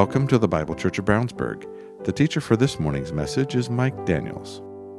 Welcome to the Bible Church of Brownsburg. The teacher for this morning's message is Mike Daniels.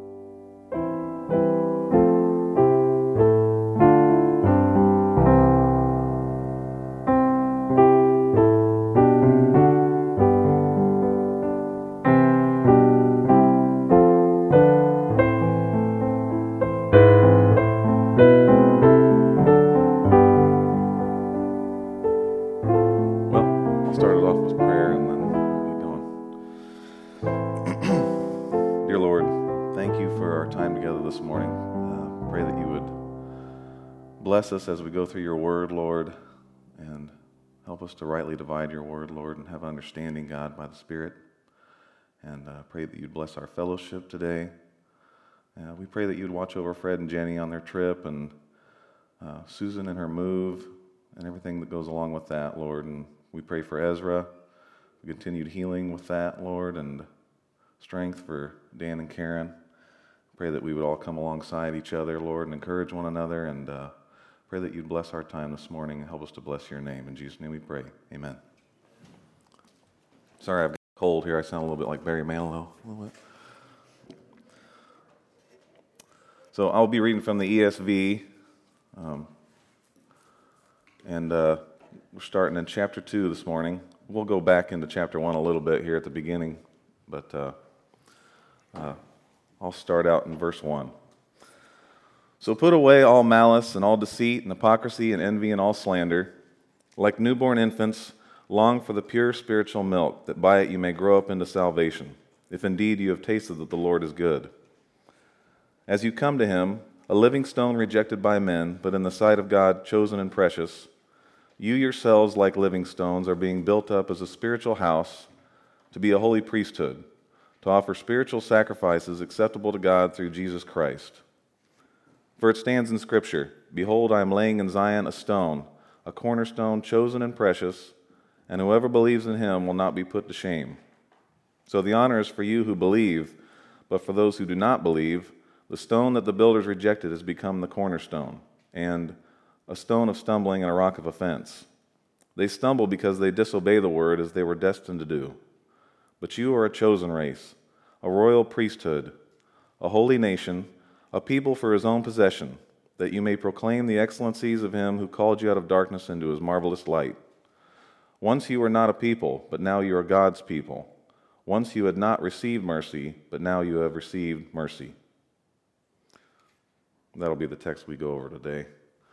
Bless us as we go through your word, Lord, and help us to rightly divide your word, Lord, and have understanding, God, by the Spirit. And pray that you'd bless our fellowship today. We pray that you'd watch over Fred and Jenny on their trip, and Susan and her move, and everything that goes along with that, Lord. And we pray for Ezra, continued healing with that, Lord, and strength for Dan and Karen. Pray that we would all come alongside each other, Lord, and encourage one another, and pray that you'd bless our time this morning and help us to bless your name. In Jesus' name we pray. Amen. Sorry, I've got a cold here. I sound a little bit like Barry Manilow. A little bit. So I'll be reading from the ESV, and we're starting in chapter 2 this morning. We'll go back into chapter 1 a little bit here at the beginning, but I'll start out in verse 1. So put away all malice and all deceit and hypocrisy and envy and all slander. Like newborn infants, long for the pure spiritual milk, that by it you may grow up into salvation, if indeed you have tasted that the Lord is good. As you come to him, a living stone rejected by men, but in the sight of God chosen and precious, you yourselves, like living stones, are being built up as a spiritual house to be a holy priesthood, to offer spiritual sacrifices acceptable to God through Jesus Christ. For it stands in Scripture, "Behold, I am laying in Zion a stone, a cornerstone chosen and precious, and whoever believes in him will not be put to shame." So the honor is for you who believe, but for those who do not believe, the stone that the builders rejected has become the cornerstone, and a stone of stumbling and a rock of offense. They stumble because they disobey the word as they were destined to do. But you are a chosen race, a royal priesthood, a holy nation, a people for his own possession, that you may proclaim the excellencies of him who called you out of darkness into his marvelous light. Once you were not a people, but now you are God's people. Once you had not received mercy, but now you have received mercy. That'll be the text we go over today.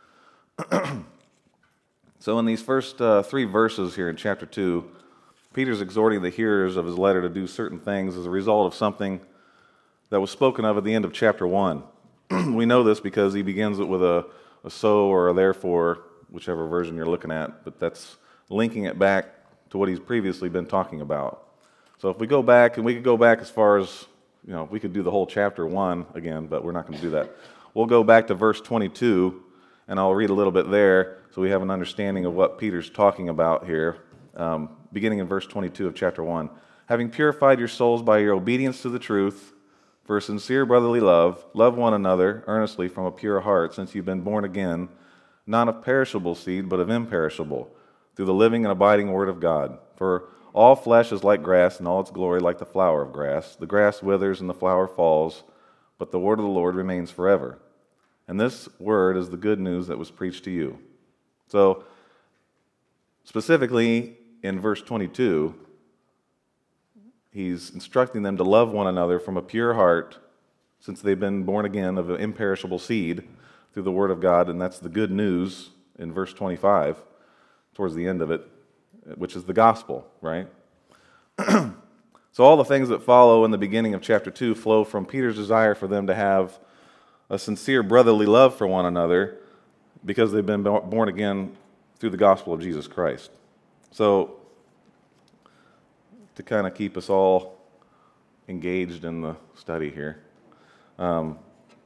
So in these first 3 verses here in chapter 2, Peter's exhorting the hearers of his letter to do certain things as a result of something that was spoken of at the end of chapter 1. We know this because he begins it with a so or a therefore, whichever version you're looking at, but that's linking it back to what he's previously been talking about. So if we go back, and we could go back as far as, we could do the whole chapter 1 again, but we're not going to do that. We'll go back to verse 22, and I'll read a little bit there so we have an understanding of what Peter's talking about here. Beginning in verse 22 of chapter 1. Having purified your souls by your obedience to the truth, for a sincere brotherly love, love one another earnestly from a pure heart, since you've been born again, not of perishable seed, but of imperishable, through the living and abiding word of God. For all flesh is like grass, and all its glory like the flower of grass. The grass withers and the flower falls, but the word of the Lord remains forever. And this word is the good news that was preached to you. So, specifically in verse 22, he's instructing them to love one another from a pure heart, since they've been born again of an imperishable seed through the word of God, and that's the good news in verse 25, towards the end of it, which is the gospel, right? So all the things that follow in the beginning of chapter 2 flow from Peter's desire for them to have a sincere brotherly love for one another because they've been born again through the gospel of Jesus Christ. So, to kind of keep us all engaged in the study here. From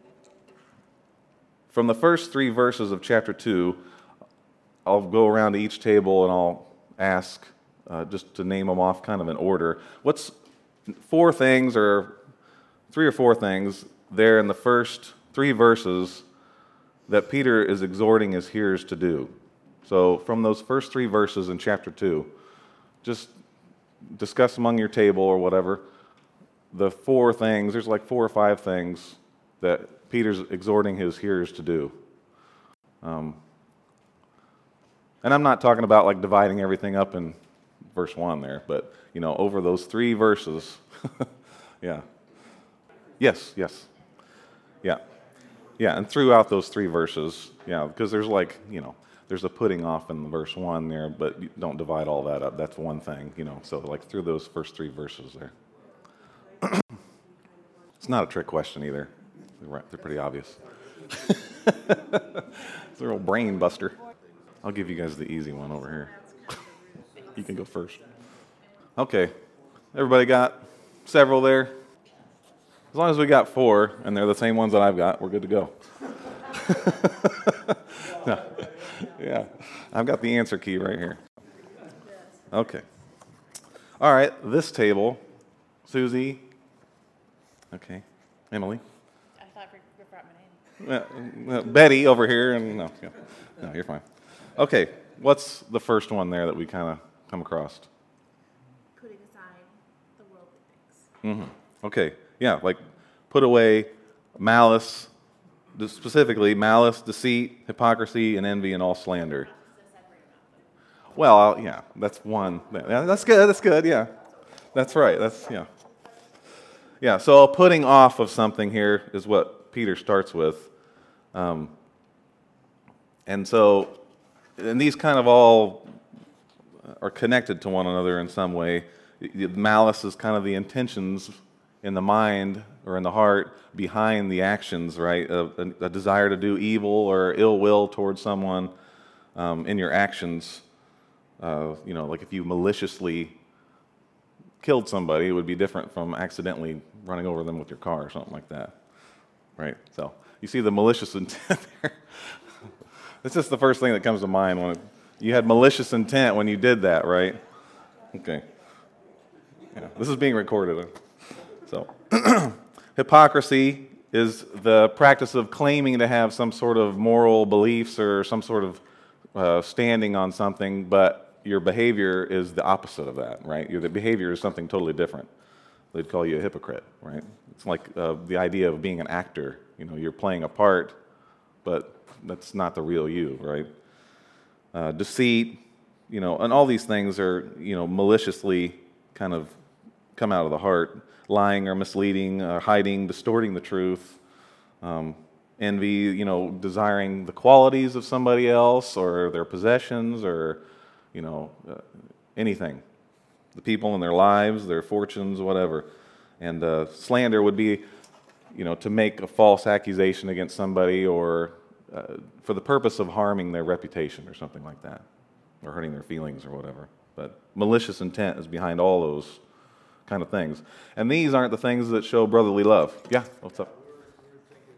the first 3 verses of chapter 2, I'll go around to each table and I'll ask, just to name them off kind of in order, what's 4 things or 3 or 4 things there in the first 3 verses that Peter is exhorting his hearers to do? So from those first 3 verses in chapter 2, just discuss among your table or whatever, the four things, there's like 4 or 5 things that Peter's exhorting his hearers to do. And I'm not talking about like dividing everything up in verse 1 there, but, over those 3 verses, yeah. Yes. Yeah. Yeah, and throughout those 3 verses, because there's there's a putting off in verse 1 there, but you don't divide all that up. That's one thing, so like through those first 3 verses there. It's not a trick question either. They're pretty obvious. It's a real brain buster. I'll give you guys the easy one over here. You can go first. Okay, everybody got several there? As long as we got 4, and they're the same ones that I've got, we're good to go. Yeah, I've got the answer key right here. Okay. All right, this table, Susie. Okay, Emily. I thought you brought my name. Betty over here, and no, you're fine. Okay, what's the first one there that we kind of come across? Putting aside the worldly things. Okay, yeah, like put away malice, specifically malice, deceit, hypocrisy, and envy, and all slander. Well, yeah, that's one. Yeah, that's good, yeah. That's right, Yeah, so a putting off of something here is what Peter starts with. And these kind of all are connected to one another in some way. Malice is kind of the intentions in the mind or in the heart behind the actions, right? A desire to do evil or ill will towards someone in your actions. Like if you maliciously killed somebody, it would be different from accidentally running over them with your car or something like that, right? So you see the malicious intent there. It's just the first thing that comes to mind when you had malicious intent when you did that, right? Okay. Yeah, this is being recorded. So, hypocrisy is the practice of claiming to have some sort of moral beliefs or some sort of standing on something, but your behavior is the opposite of that, right? The behavior is something totally different. They'd call you a hypocrite, right? It's like the idea of being an actor. You're playing a part, but that's not the real you, right? Deceit, and all these things are, maliciously kind of come out of the heart. Lying or misleading, or hiding, distorting the truth. Envy, desiring the qualities of somebody else or their possessions or, anything. The people in their lives, their fortunes, whatever. And slander would be, to make a false accusation against somebody or for the purpose of harming their reputation or something like that, or hurting their feelings or whatever. But malicious intent is behind all those kind of things. And these aren't the things that show brotherly love. Yeah, what's up? We were thinking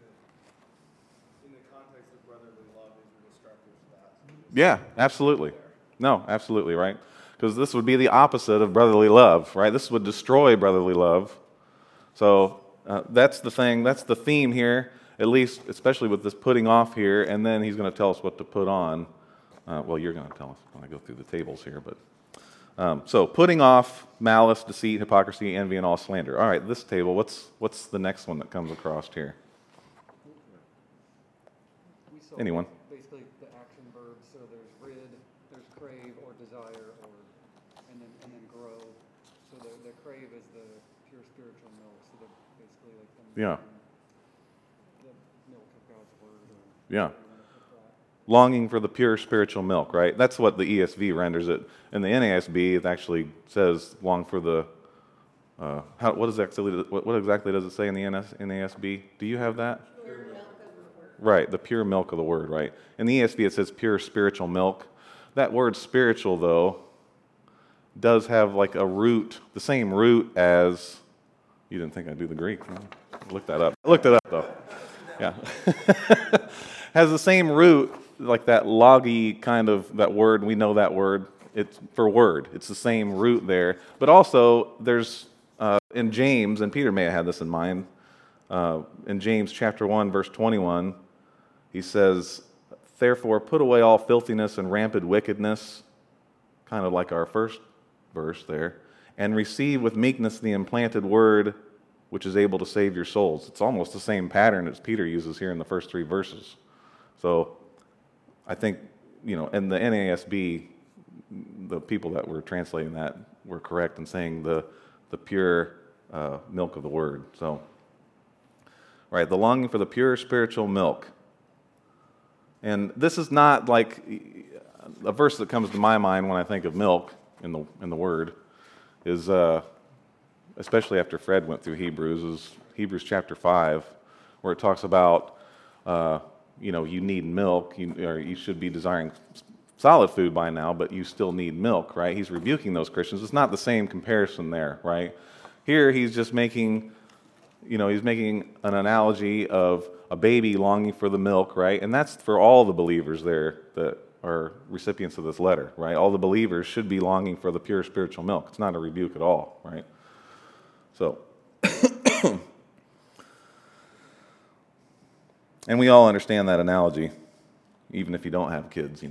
in the context of brotherly love, these are destructive to that. Yeah, absolutely. No, absolutely, right? Because this would be the opposite of brotherly love, right? This would destroy brotherly love. So that's the thing, that's the theme here, at least, especially with this putting off here, and then he's going to tell us what to put on. Well, you're going to tell us when I go through the tables here, but... So putting off malice, deceit, hypocrisy, envy, and all slander. All right, this table, what's the next one that comes across here? We saw Anyone? basically the action verbs. So there's rid, there's crave or desire, and then grow. So the crave is the pure spiritual milk. So they're basically like the milk of God's word. Yeah. Longing for the pure spiritual milk, right? That's what the ESV renders it. In the NASB, it actually says long for the, what exactly does it say in the NASB? Do you have that? Pure milk of the word. Right, the pure milk of the word, right? In the ESV, it says pure spiritual milk. That word spiritual, though, does have like a root, the same root as, you didn't think I'd do the Greek, huh? Look that up. I looked it up, though. Yeah. Has the same root, like that logi kind of, that word, we know that word. It's for word. It's the same root there. But also, there's, in James, and Peter may have had this in mind, in James chapter 1, verse 21, he says, therefore put away all filthiness and rampant wickedness, kind of like our first verse there, and receive with meekness the implanted word which is able to save your souls. It's almost the same pattern as Peter uses here in the first 3 verses. So I think, in the NASB, the people that were translating that were correct in saying the pure milk of the word. So, right, the longing for the pure spiritual milk. And this is not like a verse that comes to my mind when I think of milk in the word is, especially after Fred went through Hebrews, is Hebrews chapter 5, where it talks about, you need milk, or you should be desiring solid food by now, but you still need milk, right? He's rebuking those Christians. It's not the same comparison there, right? Here he's just making an analogy of a baby longing for the milk, right? And that's for all the believers there that are recipients of this letter, right? All the believers should be longing for the pure spiritual milk. It's not a rebuke at all, right? So, and we all understand that analogy, even if you don't have kids,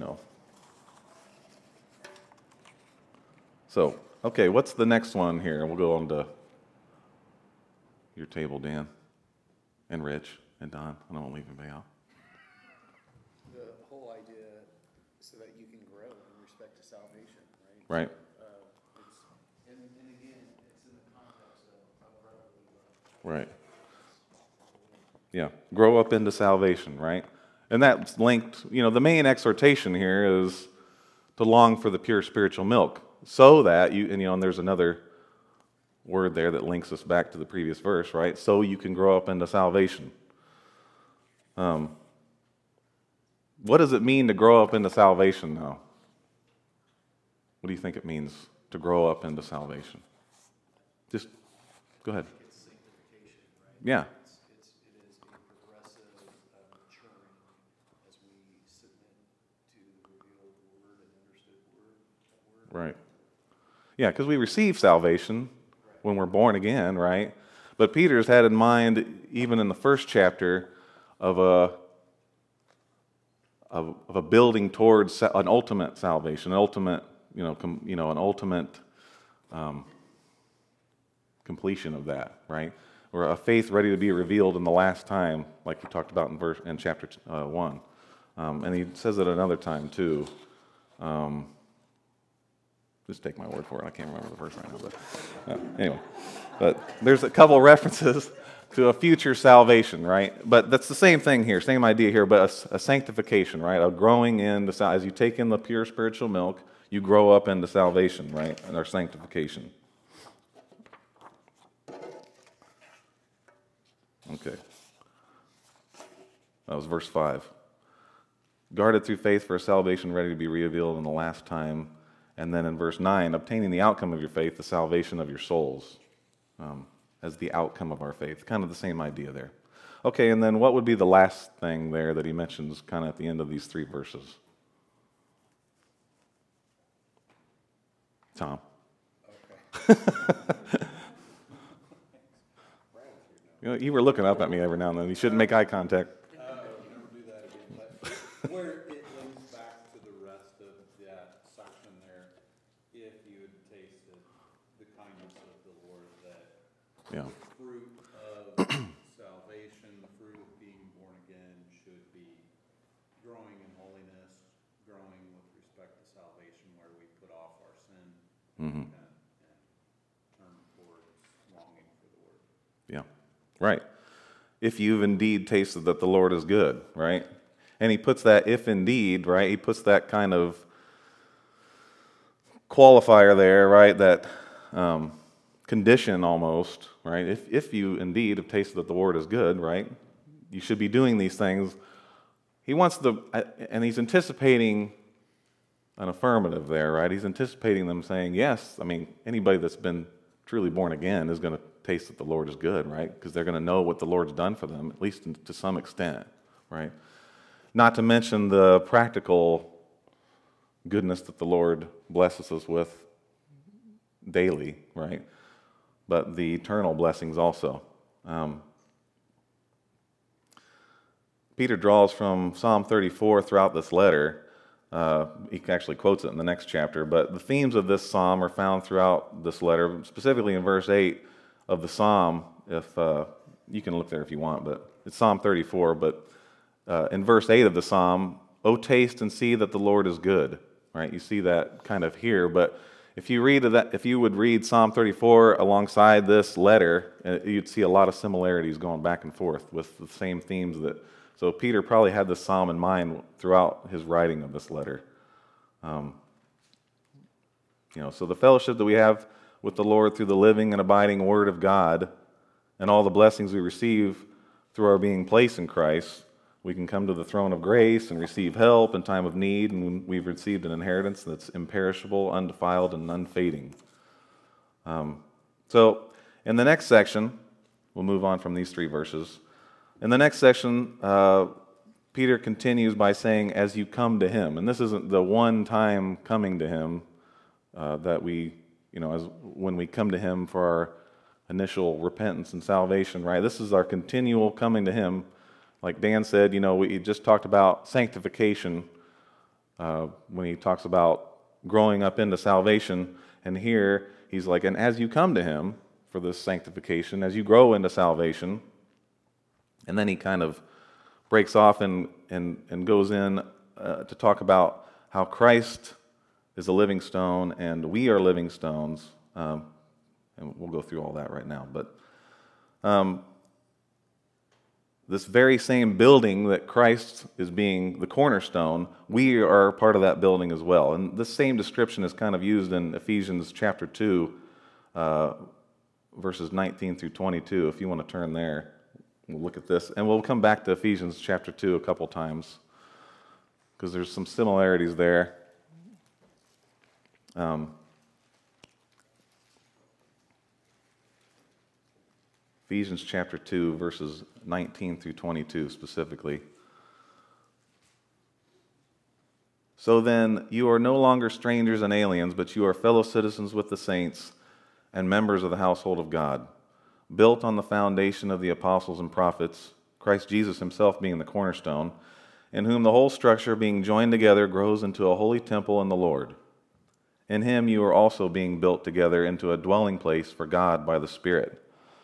So, okay, what's the next one here? We'll go on to your table, Dan, and Rich, and Don. I don't want to leave anybody out. The whole idea so that you can grow in respect to salvation, right? Right. And again, it's in the context of brotherly love. Right. Yeah, grow up into salvation, right? And that's linked, the main exhortation here is to long for the pure spiritual milk, so that and there's another word there that links us back to the previous verse, right? So you can grow up into salvation. What does it mean to grow up into salvation now? What do you think it means to grow up into salvation? Just go ahead. It's sanctification, right? Yeah. It is a progressive maturing as we submit to the revealed word and understood word. Right. Yeah, because we receive salvation when we're born again, right? But Peter's had in mind, even in the first chapter, of a building towards an ultimate salvation, an ultimate, an ultimate completion of that, right? Or a faith ready to be revealed in the last time, like he talked about in chapter 1, and he says it another time too. Just take my word for it. I can't remember the verse right now, but anyway. But there's a couple references to a future salvation, right? But that's the same thing here, same idea here, but a sanctification, right? A growing into as you take in the pure spiritual milk, you grow up into salvation, right? And our sanctification. Okay. That was verse 5. Guarded through faith for a salvation ready to be revealed in the last time. And then in verse 9, obtaining the outcome of your faith, the salvation of your souls, as the outcome of our faith. Kind of the same idea there. Okay, and then what would be the last thing there that he mentions kind of at the end of these 3 verses? Tom. Okay. You were looking up at me every now and then. You shouldn't make eye contact. Never do that again. But where it links back to the rest of that section there, if you had tasted the kindness of the Lord, that Yeah. the fruit of salvation, the fruit of being born again, should be growing in holiness, growing with respect to salvation, where we put off our sin and turn towards longing for the Word. Yeah. Right. If you've indeed tasted that the Lord is good, right? And he puts that if indeed, right? He puts that kind of qualifier there, right? That condition almost, right? If you indeed have tasted that the Lord is good, right? You should be doing these things. He wants and he's anticipating an affirmative there, right? He's anticipating them saying, yes, I mean, anybody that's been truly born again is going to taste that the Lord is good, right? Because they're going to know what the Lord's done for them, at least to some extent, right? Not to mention the practical goodness that the Lord blesses us with daily, right? But the eternal blessings also. Peter draws from Psalm 34 throughout this letter He actually quotes it in the next chapter, but the themes of this psalm are found throughout this letter, specifically in verse 8 of the psalm. If you can look there if you want, but it's Psalm 34. But in verse 8 of the psalm, "O taste and see that the Lord is good." Right? You see that kind of here, but if you would read Psalm 34 alongside this letter, you'd see a lot of similarities going back and forth with the same themes so Peter probably had this psalm in mind throughout his writing of this letter. So the fellowship that we have with the Lord through the living and abiding Word of God and all the blessings we receive through our being placed in Christ, we can come to the throne of grace and receive help in time of need, and we've received an inheritance that's imperishable, undefiled, and unfading. So in the next section, we'll move on from these 3 verses. In the next section, Peter continues by saying, "As you come to him." And this isn't the one-time coming to him that we, when we come to him for our initial repentance and salvation, right? This is our continual coming to him. Like Dan said, we just talked about sanctification when he talks about growing up into salvation. And here he's like, and as you come to him for this sanctification, as you grow into salvation, and then he kind of breaks off and goes in to talk about how Christ is a living stone and we are living stones. And we'll go through all that right now. But this very same building that Christ is being the cornerstone, we are part of that building as well. And this same description is kind of used in Ephesians chapter 2, verses 19 through 22. If you want to turn there, we'll look at this. And we'll come back to Ephesians chapter 2 a couple times because there's some similarities there. Ephesians chapter 2, verses 19 through 22 specifically. "So then, you are no longer strangers and aliens, but you are fellow citizens with the saints and members of the household of God, built on the foundation of the apostles and prophets, Christ Jesus himself being the cornerstone, in whom the whole structure being joined together grows into a holy temple in the Lord. In him you are also being built together into a dwelling place for God by the Spirit."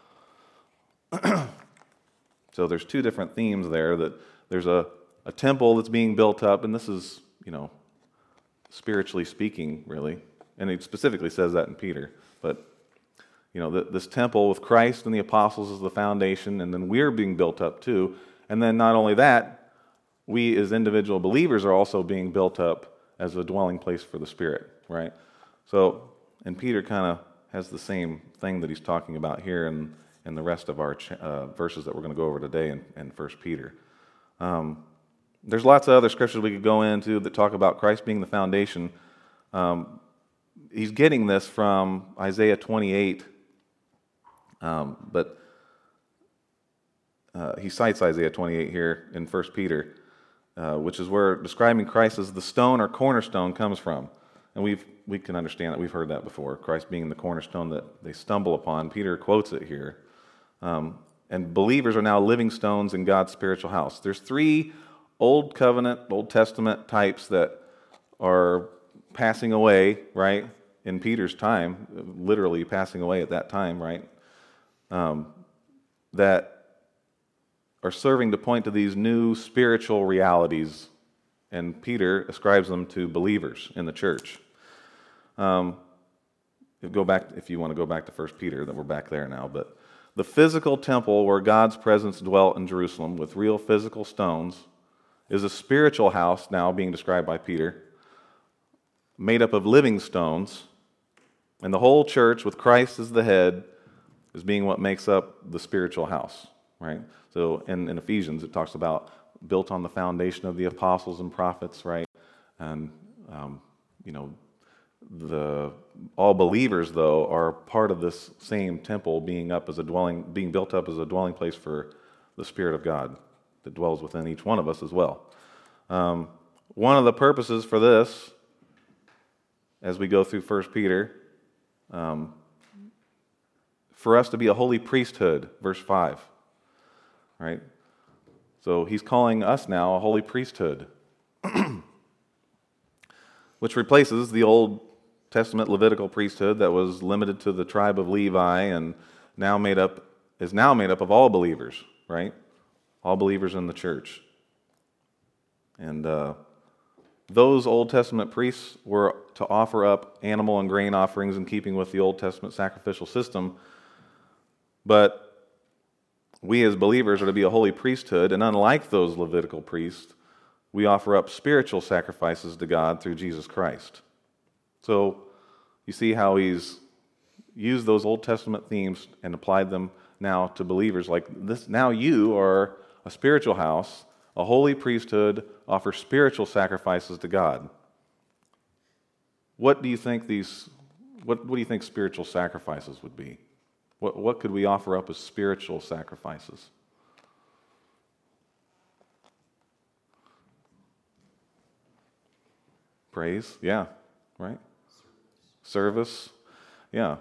So there's 2 different themes there, that there's a temple that's being built up, and this is, spiritually speaking, really. And it specifically says that in Peter. But, this temple with Christ and the apostles is the foundation, and then we're being built up too. And then not only that, we as individual believers are also being built up as a dwelling place for the Spirit, right? So, and Peter kind of has the same thing that he's talking about here in the rest of our verses that we're going to go over today in 1 Peter. There's lots of other scriptures we could go into that talk about Christ being the foundation. He's getting this from Isaiah 28, but he cites Isaiah 28 here in 1 Peter, which is where describing Christ as the stone or cornerstone comes from. And we can understand that. We've heard that before, Christ being the cornerstone that they stumble upon. Peter quotes it here. And believers are now living stones in God's spiritual house. There's 3 Old Covenant, Old Testament types that are passing away, right, in Peter's time, literally passing away at that time, right, that are serving to point to these new spiritual realities, and Peter ascribes them to believers in the church. If you want to go back to 1 Peter, then we're back there now, but the physical temple where God's presence dwelt in Jerusalem with real physical stones is a spiritual house now being described by Peter, made up of living stones, and the whole church with Christ as the head is being what makes up the spiritual house, right? So in Ephesians it talks about built on the foundation of the apostles and prophets, right? And all believers, though, are part of this same temple being built up as a dwelling place for the Spirit of God that dwells within each one of us as well. One of the purposes for this, as we go through 1 Peter, for us to be a holy priesthood, verse 5, right? So he's calling us now a holy priesthood. which replaces the Old Testament Levitical priesthood that was limited to the tribe of Levi and is now made up of all believers, right? All believers in the church. And those Old Testament priests were to offer up animal and grain offerings in keeping with the Old Testament sacrificial system. But we as believers are to be a holy priesthood, and unlike those Levitical priests, we offer up spiritual sacrifices to God through Jesus Christ. So you see how he's used those Old Testament themes and applied them now to believers like this. Now you are a spiritual house, a holy priesthood, offer spiritual sacrifices to God. What do you think what do you think spiritual sacrifices would be? What could we offer up as spiritual sacrifices? Praise, yeah, right? Service, yeah.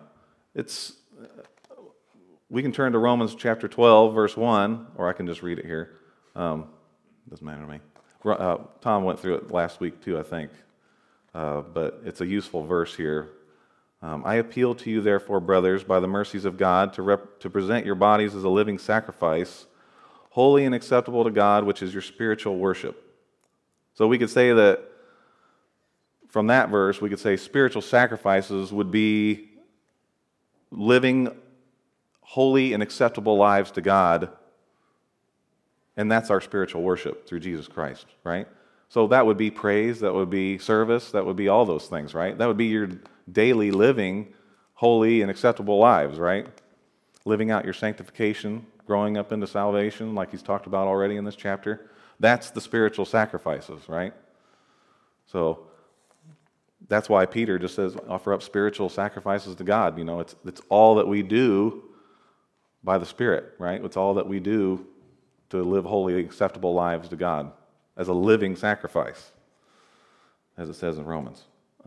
We can turn to Romans chapter 12, verse 1, or I can just read it here. Doesn't matter to me. Tom went through it last week too, I think. But it's a useful verse here. I appeal to you, therefore, brothers, by the mercies of God, to present your bodies as a living sacrifice, holy and acceptable to God, which is your spiritual worship. So we could say that from that verse, we could say spiritual sacrifices would be living holy and acceptable lives to God, and that's our spiritual worship through Jesus Christ, right? So that would be praise, that would be service, that would be all those things, right? That would be your daily living holy and acceptable lives, right? Living out your sanctification, growing up into salvation, like he's talked about already in this chapter. That's the spiritual sacrifices, right? So that's why Peter just says, offer up spiritual sacrifices to God. You know, it's all that we do by the Spirit, right? It's all that we do to live holy, acceptable lives to God as a living sacrifice, as it says in Romans.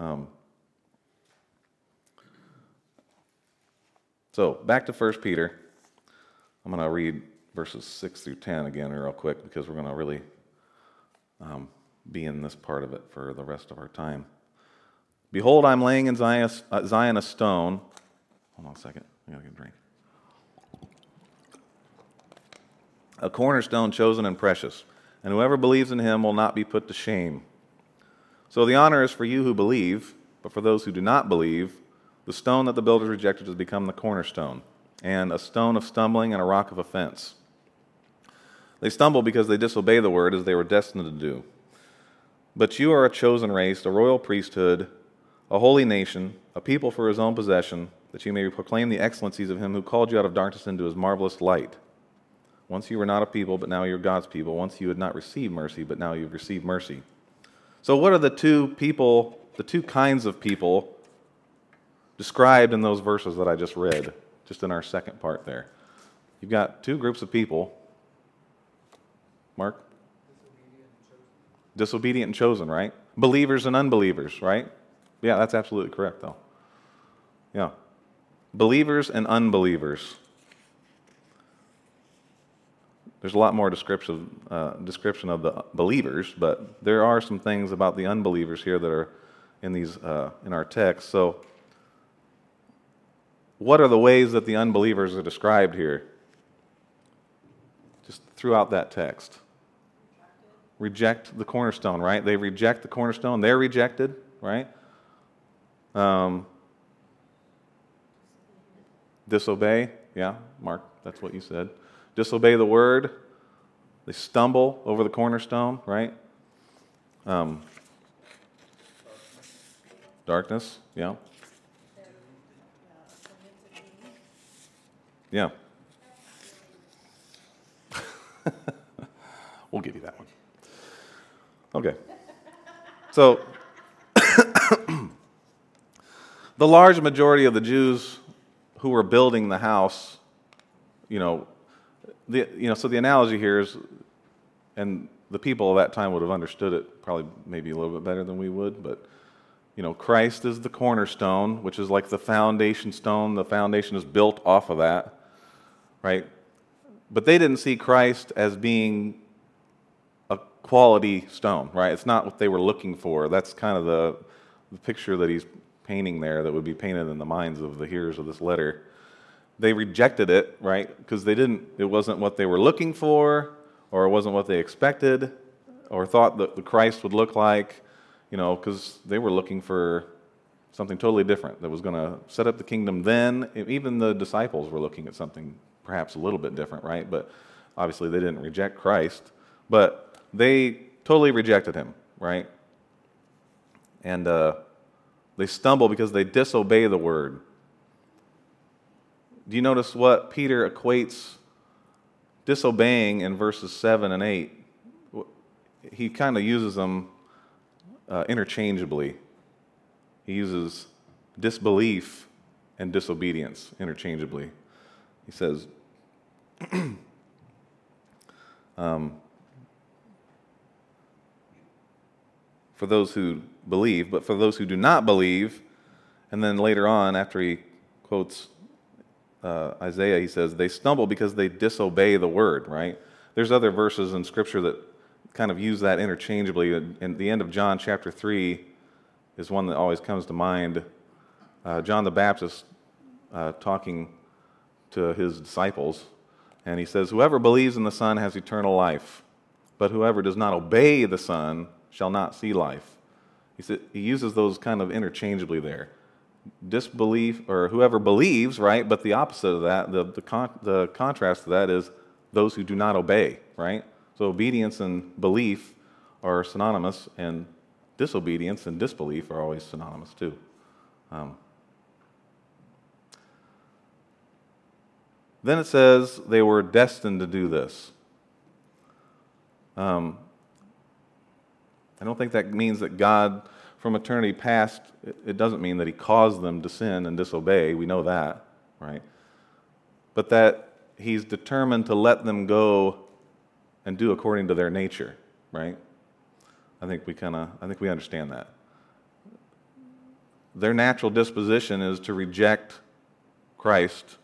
So back to 1 Peter. I'm going to read verses 6 through 10 again real quick because we're going to really be in this part of it for the rest of our time. Behold, I'm laying in Zion a stone. Hold on a second. I got to get a drink. A cornerstone chosen and precious, and whoever believes in him will not be put to shame. So the honor is for you who believe, but for those who do not believe, the stone that the builders rejected has become the cornerstone, and a stone of stumbling and a rock of offense. They stumble because they disobey the word as they were destined to do. But you are a chosen race, a royal priesthood, a holy nation, a people for his own possession, that you may proclaim the excellencies of him who called you out of darkness into his marvelous light. Once you were not a people, but now you're God's people. Once you had not received mercy, but now you've received mercy. So what are the two kinds of people described in those verses that I just read, just in our second part there? You've got two groups of people. Mark? Disobedient and chosen, right? Believers and unbelievers, right? Yeah, that's absolutely correct, though. Yeah. Believers and unbelievers. There's a lot more description of the believers, but there are some things about the unbelievers here that are in our text. So, what are the ways that the unbelievers are described here? Just throughout that text. Reject the cornerstone, right? They reject the cornerstone. They're rejected, right? Disobey. Yeah, Mark, that's what you said. Disobey the word. They stumble over the cornerstone, right? Darkness, yeah. Yeah. We'll give you that one. Okay. So, the large majority of the Jews who were building the house, so the analogy here is, and the people of that time would have understood it probably maybe a little bit better than we would, but, Christ is the cornerstone, which is like the foundation stone. The foundation is built off of that, right? But they didn't see Christ as being a quality stone, right? It's not what they were looking for. That's kind of the picture that he's painting there that would be painted in the minds of the hearers of this letter. They rejected it, right? Because it wasn't what they were looking for, or it wasn't what they expected, or thought that the Christ would look like, because they were looking for something totally different that was going to set up the kingdom then. Even the disciples were looking at something perhaps a little bit different, right? But obviously they didn't reject Christ, but they totally rejected him, right? And they stumble because they disobey the word. Do you notice what Peter equates disobeying in verses 7 and 8? He kind of uses them interchangeably. He uses disbelief and disobedience interchangeably. He says, for those who believe, but for those who do not believe, and then later on, after he quotes Isaiah, he says, they stumble because they disobey the word, right? There's other verses in Scripture that kind of use that interchangeably. In the end of John chapter 3 is one that always comes to mind. John the Baptist talking to his disciples, and he says, whoever believes in the Son has eternal life, but whoever does not obey the Son shall not see life. He uses those kind of interchangeably there. Disbelief, or whoever believes, right? But the opposite of that, the contrast to that is those who do not obey, right? So obedience and belief are synonymous, and disobedience and disbelief are always synonymous too. Then it says they were destined to do this. I don't think that means that God, from eternity past, it doesn't mean that he caused them to sin and disobey. We know that, right? But that he's determined to let them go and do according to their nature, right? I think we understand that. Their natural disposition is to reject Christ.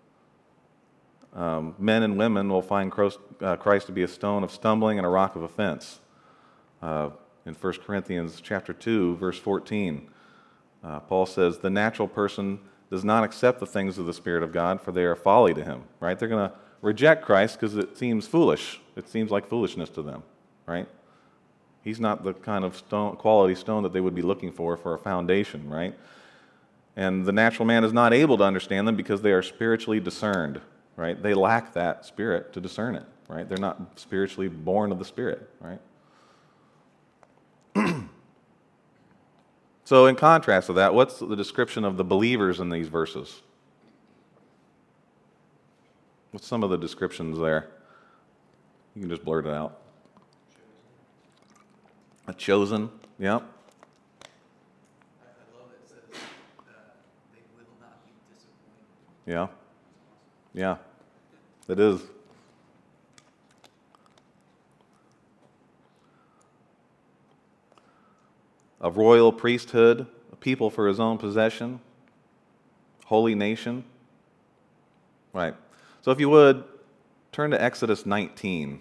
Men and women will find Christ to be a stone of stumbling and a rock of offense. In 1 Corinthians chapter 2, verse 14, Paul says, the natural person does not accept the things of the Spirit of God, for they are folly to him, right? They're going to reject Christ because it seems foolish. It seems like foolishness to them, right? He's not the kind of quality stone that they would be looking for a foundation, right? And the natural man is not able to understand them because they are spiritually discerned, right? They lack that spirit to discern it, right? They're not spiritually born of the Spirit, right? So in contrast to that, what's the description of the believers in these verses? What's some of the descriptions there? You can just blurt it out. A chosen, yeah. I love it. It says that they will not be disappointed. Yeah, it is. A royal priesthood, a people for his own possession, holy nation. Right. So if you would, turn to Exodus 19.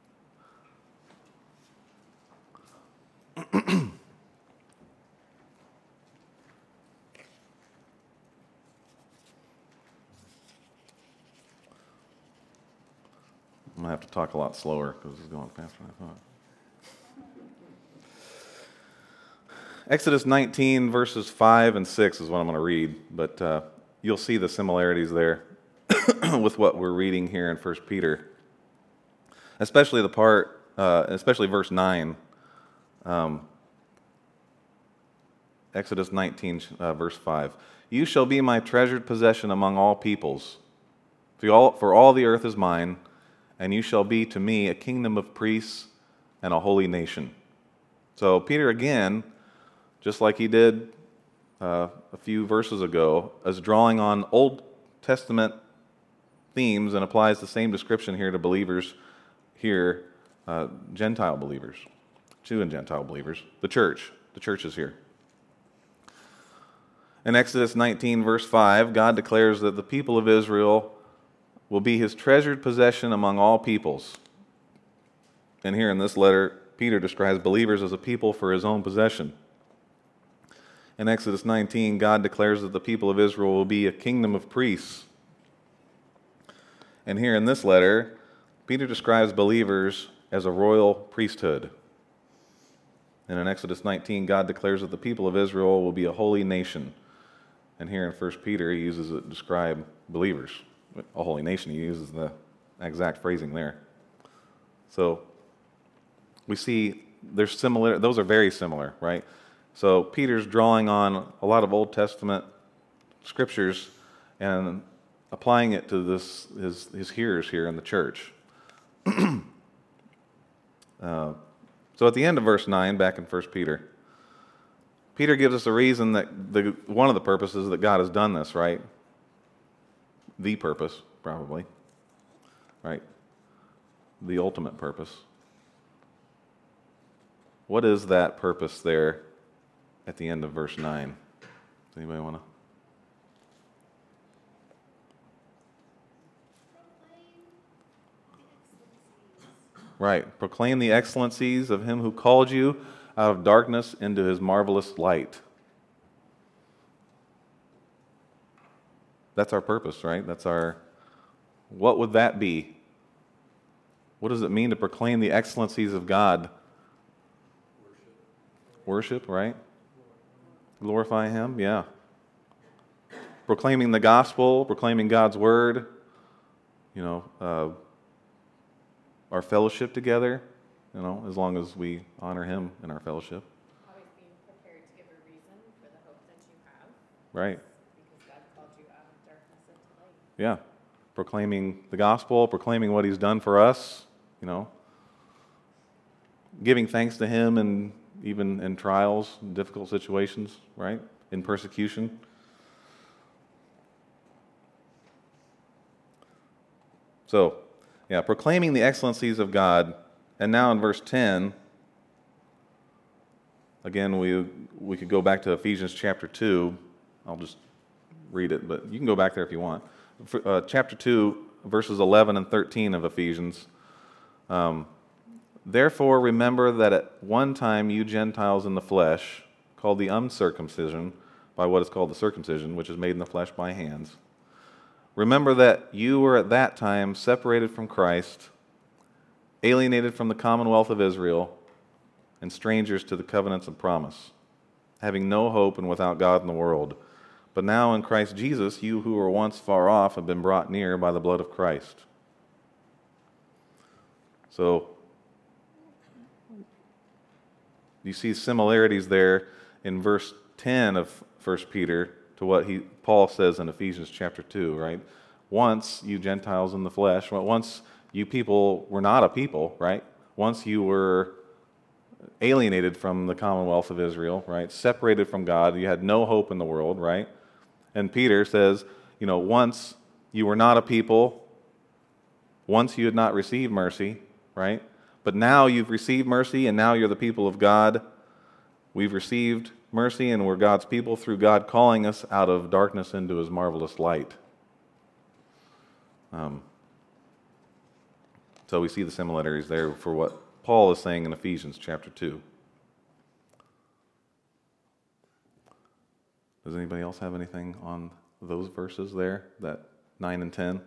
I'm going to have to talk a lot slower because it's going faster than I thought. Exodus 19, verses 5 and 6 is what I'm going to read, but you'll see the similarities there with what we're reading here in 1 Peter, especially the part, especially verse 9. Exodus 19, verse 5. You shall be my treasured possession among all peoples, for all the earth is mine, and you shall be to me a kingdom of priests and a holy nation. So Peter, again, just like he did a few verses ago, is drawing on Old Testament themes and applies the same description here to believers here, Gentile believers, Jew and Gentile believers, the church is here. In Exodus 19, verse 5, God declares that the people of Israel will be his treasured possession among all peoples. And here in this letter, Peter describes believers as a people for his own possession. In Exodus 19, God declares that the people of Israel will be a kingdom of priests. And here in this letter, Peter describes believers as a royal priesthood. And in Exodus 19, God declares that the people of Israel will be a holy nation. And here in 1 Peter, he uses it to describe believers. A holy nation, he uses the exact phrasing there. So we see there's similar, those are very similar, right? So Peter's drawing on a lot of Old Testament scriptures and applying it to his hearers here in the church. So at the end of verse 9, back in 1 Peter, Peter gives us a reason that one of the purposes that God has done this, right? The purpose, probably, right? The ultimate purpose. What is that purpose there at the end of verse 9? Does anybody want to? Right. Proclaim the excellencies of him who called you out of darkness into his marvelous light. That's our purpose, right? What would that be? What does it mean to proclaim the excellencies of God? Worship, right? Glorify him, yeah. Proclaiming the gospel, proclaiming God's word, our fellowship together, as long as we honor him in our fellowship. Always being prepared to give a reason for the hope that you have. Right. Because God called you out of darkness into light. Yeah. Proclaiming the gospel, proclaiming what he's done for us, giving thanks to him and even in trials, difficult situations, right? In persecution. So, yeah, proclaiming the excellencies of God. And now in verse 10, again, we could go back to Ephesians chapter 2. I'll just read it, but you can go back there if you want. Chapter 2, verses 11 and 13 of Ephesians. Therefore, remember that at one time you Gentiles in the flesh, called the uncircumcision by what is called the circumcision, which is made in the flesh by hands. Remember that you were at that time separated from Christ, alienated from the commonwealth of Israel, and strangers to the covenants of promise, having no hope and without God in the world. But now in Christ Jesus, you who were once far off have been brought near by the blood of Christ. So, you see similarities there in verse 10 of 1 Peter to what Paul says in Ephesians chapter 2, right? Once you Gentiles in the flesh, once you people were not a people, right? Once you were alienated from the commonwealth of Israel, right? Separated from God, you had no hope in the world, right? And Peter says, once you were not a people, once you had not received mercy, right? But now you've received mercy and now you're the people of God. We've received mercy and we're God's people through God calling us out of darkness into his marvelous light. So we see the similarities there for what Paul is saying in Ephesians chapter 2. Does anybody else have anything on those verses there, that 9 and 10?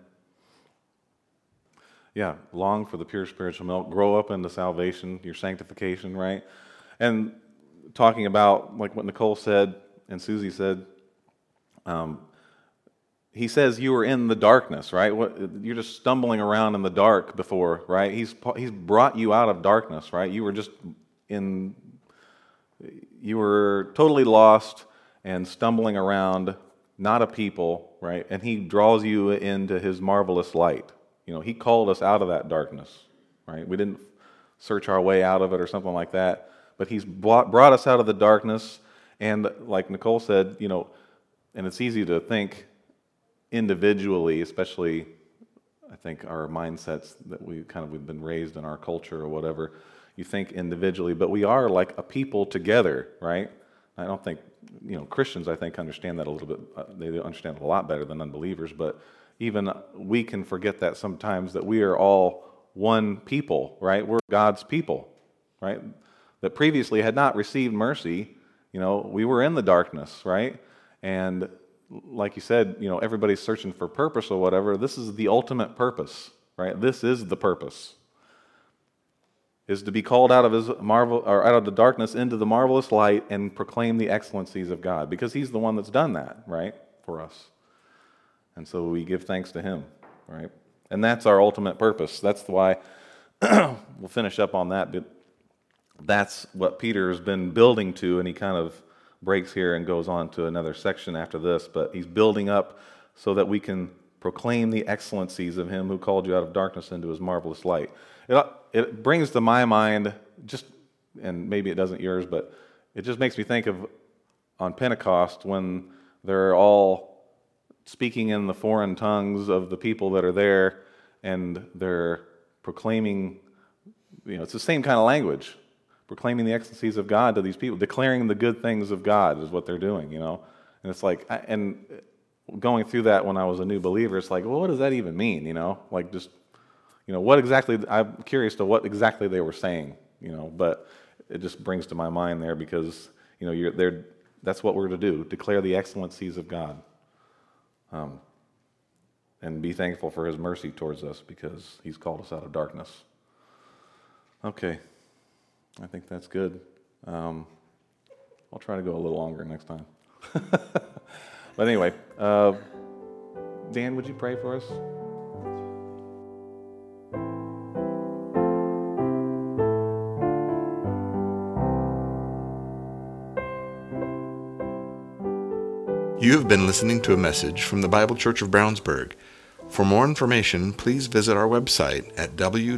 Yeah, long for the pure spiritual milk, grow up into salvation, your sanctification, right? And talking about, like what Nicole said and Susie said, he says you were in the darkness, right? You're just stumbling around in the dark before, right? He's brought you out of darkness, right? You were totally lost and stumbling around, not a people, right? And he draws you into his marvelous light. He called us out of that darkness, right? We didn't search our way out of it or something like that, but he's brought us out of the darkness. And like Nicole said, and it's easy to think individually, especially I think our mindsets that we've been raised in our culture or whatever, you think individually, but we are like a people together, right? I don't think, Christians I think understand that a little bit, they understand it a lot better than unbelievers, but even we can forget that sometimes, that we are all one people, right? We're God's people, right? That previously had not received mercy We were in the darkness, right? And like you said, everybody's searching for purpose or whatever. This is the ultimate purpose, right? This is the purpose, is to be called out of out of the darkness into the marvelous light and proclaim the excellencies of God, because He's the one that's done that, right, for us. And so we give thanks to Him, right? And that's our ultimate purpose. That's why we'll finish up on that, but that's what Peter has been building to, and he kind of breaks here and goes on to another section after this, but he's building up so that we can proclaim the excellencies of Him who called you out of darkness into His marvelous light. It brings to my mind, and maybe it doesn't yours, but it just makes me think of on Pentecost when they're all speaking in the foreign tongues of the people that are there, and they're proclaiming, it's the same kind of language, proclaiming the excellencies of God to these people, declaring the good things of God is what they're doing, And it's like, and going through that when I was a new believer, it's like, well, what does that even mean, what exactly, I'm curious to what exactly they were saying, but it just brings to my mind there because, that's what we're to do, declare the excellencies of God. And be thankful for His mercy towards us because He's called us out of darkness. Okay, I think that's good. I'll try to go a little longer next time. But anyway, Dan, would you pray for us? You have been listening to a message from the Bible Church of Brownsburg. For more information, please visit our website at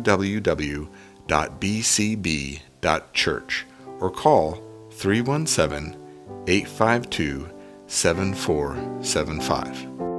www.bcb.church or call 317-852-7475.